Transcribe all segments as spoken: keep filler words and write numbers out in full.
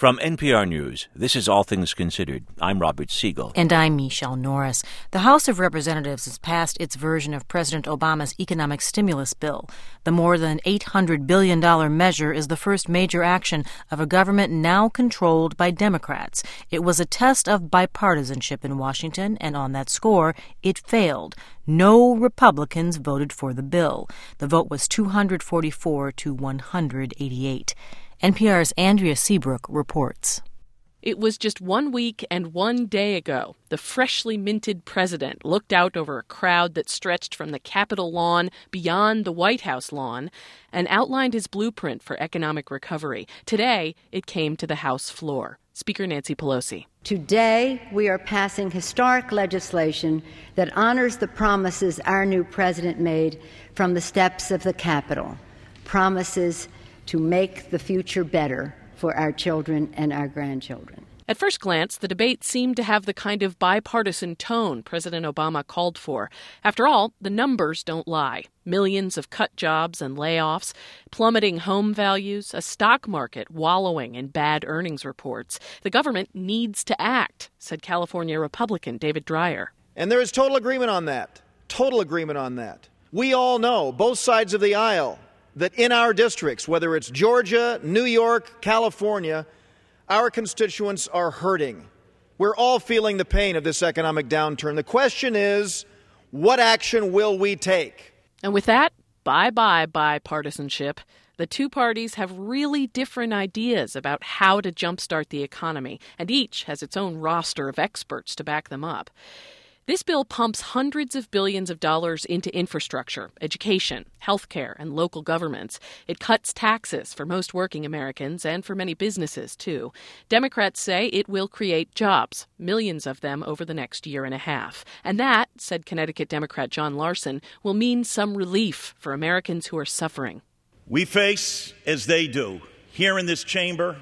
From N P R News, this is All Things Considered. I'm Robert Siegel. And I'm Michelle Norris. The House of Representatives has passed its version of President Obama's economic stimulus bill. The more than eight hundred billion dollars measure is the first major action of a government now controlled by Democrats. It was a test of bipartisanship in Washington, and on that score, it failed. No Republicans voted for the bill. The vote was two hundred forty-four to one hundred eighty-eight. N P R's Andrea Seabrook reports. It was just one week and one day ago. The freshly minted president looked out over a crowd that stretched from the Capitol lawn beyond the White House lawn and outlined his blueprint for economic recovery. Today, it came to the House floor. Speaker Nancy Pelosi. Today, we are passing historic legislation that honors the promises our new president made from the steps of the Capitol. Promises to make the future better for our children and our grandchildren. At first glance, the debate seemed to have the kind of bipartisan tone President Obama called for. After all, the numbers don't lie. Millions of cut jobs and layoffs, plummeting home values, a stock market wallowing in bad earnings reports. The government needs to act, said California Republican David Dreyer. And there is total agreement on that. Total agreement on that. We all know, both sides of the aisle, that in our districts, whether it's Georgia, New York, California, our constituents are hurting. We're all feeling the pain of this economic downturn. The question is, what action will we take? And with that, bye-bye bipartisanship. The two parties have really different ideas about how to jumpstart the economy, and each has its own roster of experts to back them up. This bill pumps hundreds of billions of dollars into infrastructure, education, healthcare, and local governments. It cuts taxes for most working Americans and for many businesses, too. Democrats say it will create jobs, millions of them over the next year and a half. And that, said Connecticut Democrat John Larson, will mean some relief for Americans who are suffering. We face, as they do, here in this chamber,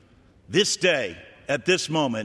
this day, at this moment,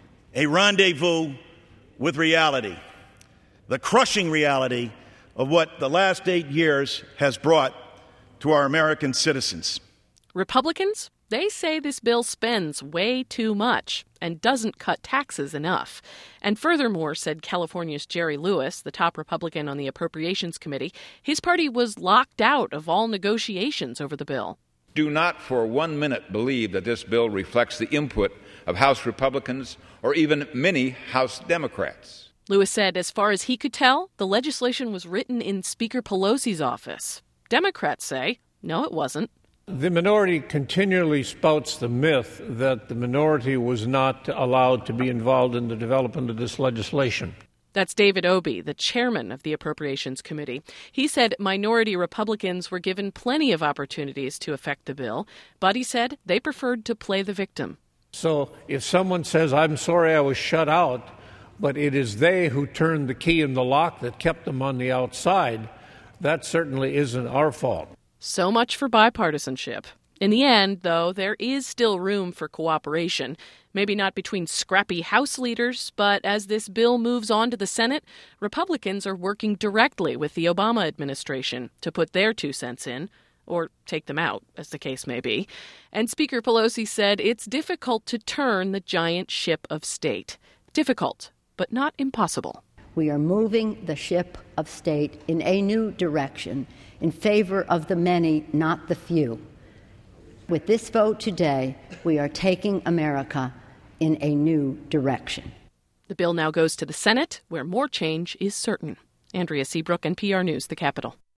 a rendezvous with reality, the crushing reality of what the last eight years has brought to our American citizens. Republicans, they say this bill spends way too much and doesn't cut taxes enough. And furthermore, said California's Jerry Lewis, the top Republican on the Appropriations Committee, his party was locked out of all negotiations over the bill. Do not for one minute believe that this bill reflects the input of House Republicans or even many House Democrats. Lewis said as far as he could tell, the legislation was written in Speaker Pelosi's office. Democrats say, no, it wasn't. The minority continually spouts the myth that the minority was not allowed to be involved in the development of this legislation. That's David Obey, the chairman of the Appropriations Committee. He said minority Republicans were given plenty of opportunities to affect the bill, but he said they preferred to play the victim. So if someone says, I'm sorry I was shut out, but it is they who turned the key in the lock that kept them on the outside, that certainly isn't our fault. So much for bipartisanship. In the end, though, there is still room for cooperation. Maybe not between scrappy House leaders, but as this bill moves on to the Senate, Republicans are working directly with the Obama administration to put their two cents in, or take them out, as the case may be. And Speaker Pelosi said it's difficult to turn the giant ship of state. Difficult, but not impossible. We are moving the ship of state in a new direction in favor of the many, not the few. With this vote today, we are taking America in a new direction. The bill now goes to the Senate, where more change is certain. Andrea Seabrook, N P R News, the Capitol.